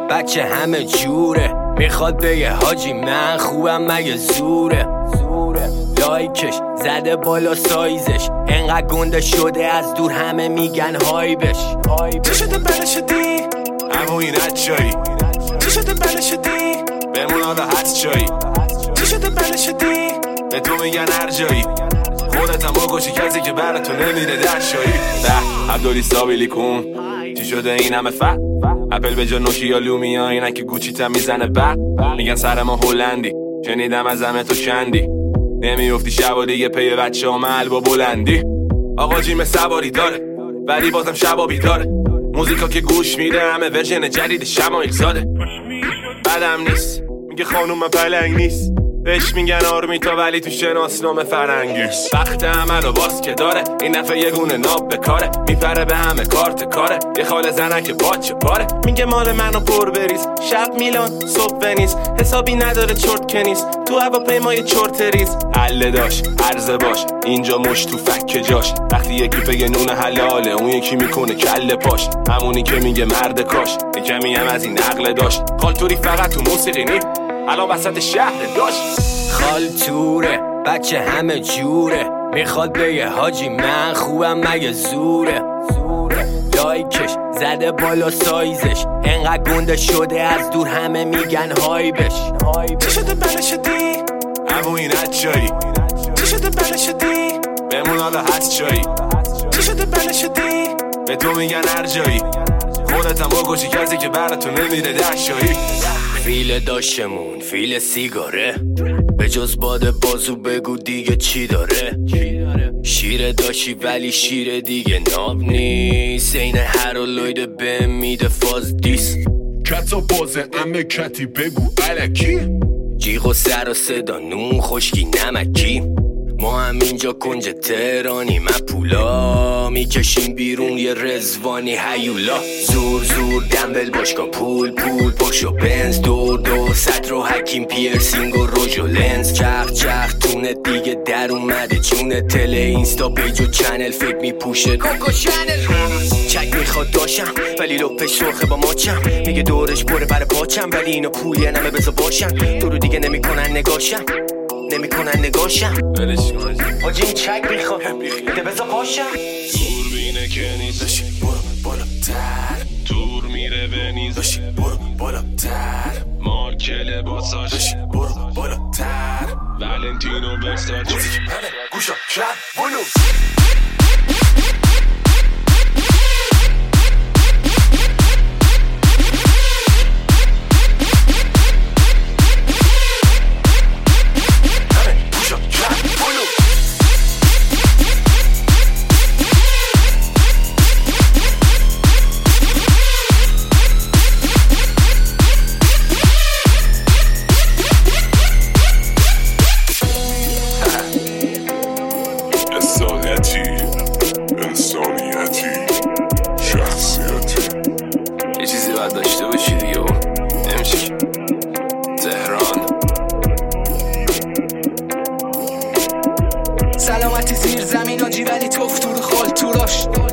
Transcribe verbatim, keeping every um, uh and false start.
بچه همه جوره، میخواد بگه حاجی من خوبم مگه زوره. لایکش زده بالا سایزش، انقدر گنده شده از دور همه میگن های بش. چی شده بله شدی؟ همون این چایی. چی شده بله شدی؟ بمون حالا هست چایی. چی شده بله شدی؟ به تو میگن هر جایی، خودت هم بکشی کسی که برای تو نمیره در شایی. ده عبدالی سابیلی کن چی شده این همه فت؟ اپل به جا نوشی یا لومیا، اینا که گوچی تا میزنه بعد میگن سر ما هلندی، شنیدم از همه تو شندی، نمیافتی شب و دیگه پی بچه ها محل با بلندی. آقا جیم سواری داره ولی بازم شبا بیداره، موزیکا که گوش میده همه ورژن جدید شمایل زاده. بدم نیست میگه خانوم من پلنگ نیست، بهش میگن آرمیتا ولی تو شناسنامه فرنگی. وقت عمل و باز که داره این نفع یه گونه ناب بکاره، میپره به همه کارت کاره، یه خاله زنه که باچه پاره. میگه مال منو پر بریز، شب میلان صبح ونیز، حسابی نداره چرت کنیز، تو هواپیمای چرت ریز. عله داشت عرضه باش اینجا مش تو فک جاش، وقتی یکی بگه نون حلاله اون یکی میکنه کله پاش، همونی که میگه مرد کاش یه کمی هم از این عقل داشت. خالتوری فقط تو موسیقی نی، الان وسط شهر داشت. خالتوره بچه همه جوره، میخواد بگه حاجی من خوبم مگه زوره. لایکش زده بالا سایزش، انقدر گنده شده از دور همه میگن های بش. چی شده بله شدی؟ همون این چایی. چی شده بله شدی؟ بمون حالا هست چایی. چی شده بله شدی؟ به تو میگن هر جایی، خودت هم بکشی کسی که برای تو نمیره در شایی. فیل داشتمون فیل سیگاره، به جز باد بازو بگو دیگه چی داره. شیر داشتی ولی شیر دیگه ناب نیست، این هرولوید به میده فاز دیست. کتا بازه امه کتی بگو الکی، جیغ و سر و صدا نون خشکی نمکی. ما هم اینجا کنج تهرانی، من پولا میکشیم بیرون یه رزوانی هیولا. زور زور دنبل باشگاه پول پول پشت و بنز، دور دور سطر و حکیم پیرسینگ و روژ و لنز. چخ چخ تونه دیگه در اومده جونه، تله اینستا پیج و چنل فکر میپوشه کوکو چنل. چک میخواد داشم ولی لپش سرخه با ماچم، میگه دورش پره پر پاچم ولی اینو پولی نمه بزا باشم. دورو دیگه نمیکنن نگاشم نمیکنن نگاشم حاجی این چک میخواد ده بزا پاشم. دور بینه که نیست داشی برو بالاتر، دور میره به نیز داشی برو بالاتر، مارک لباساش داشی برو بالاتر، ولنتینو برساچ همه گوشا شب بلو. انسانیتی شخصیتی یه چیزی باید داشته باشی دیگه و نمیشه. تهران سلامتی زیر زمین آجی ولی توف تو رو خال توراش.